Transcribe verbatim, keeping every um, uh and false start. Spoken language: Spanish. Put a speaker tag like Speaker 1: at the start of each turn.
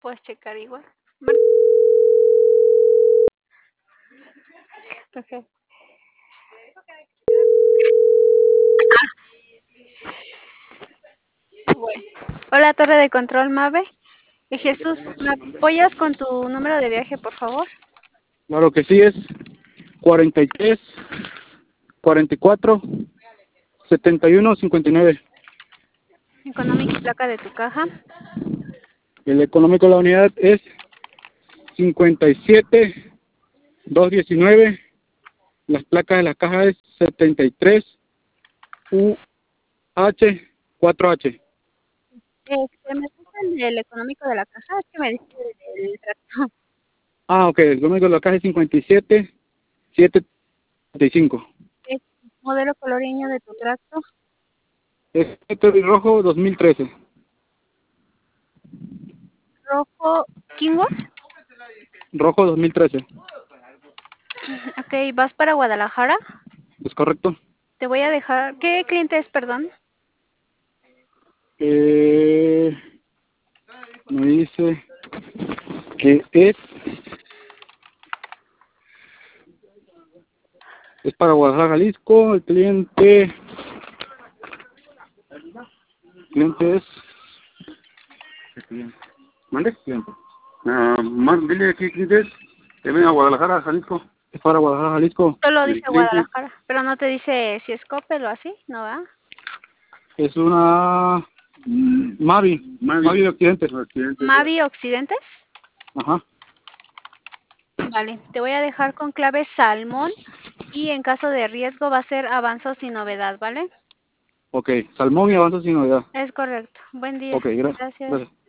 Speaker 1: puedes checar igual. Mar- Ok. Bueno. Hola, torre de control Mave. Eh, Jesús, ¿me apoyas con tu número de viaje, por favor?
Speaker 2: Claro que sí, es cuarenta y tres, cuarenta y cuatro, setenta y uno, cincuenta y nueve.
Speaker 1: Económica y placa de tu caja.
Speaker 2: El económico de la unidad es cincuenta y siete, doscientos diecinueve. Las placas de la caja es setenta y tres, U H cuatro H.
Speaker 1: Este, ¿me gusta el, el económico de la caja? Es que me dice el, el tracto.
Speaker 2: Ah, ok, el económico de la caja es cincuenta y siete, setecientos treinta y cinco.
Speaker 1: Es modelo color y año de tu tracto.
Speaker 2: Es Cherry rojo dos mil trece.
Speaker 1: Rojo Kingwood.
Speaker 2: Rojo dos mil trece.
Speaker 1: Ok, ¿vas para Guadalajara?
Speaker 2: ¿Es correcto?
Speaker 1: Te voy a dejar... ¿Qué cliente es, perdón?
Speaker 2: Eh, me dice que es es para Guadalajara, Jalisco. El cliente el cliente es ¿qué cliente? ¿Mande? Cliente. Ah, más, dile qué cliente es. Que venga a Guadalajara, Jalisco. Es para Guadalajara, Jalisco.
Speaker 1: Solo
Speaker 2: El
Speaker 1: dice
Speaker 2: cliente
Speaker 1: Guadalajara, pero no te dice si es Coppel o así, ¿no va?
Speaker 2: es una mm, Mavi, Mavi, Mavi de Occidente. Occidente.
Speaker 1: Mavi Occidentes.
Speaker 2: Ajá.
Speaker 1: Vale, te voy a dejar con clave salmón y en caso de riesgo va a ser avanzo sin novedad, ¿vale?
Speaker 2: Ok, salmón y avanza sin novedad.
Speaker 1: Es correcto. Buen día.
Speaker 2: Ok, gracias.
Speaker 1: Gracias.
Speaker 2: Gracias.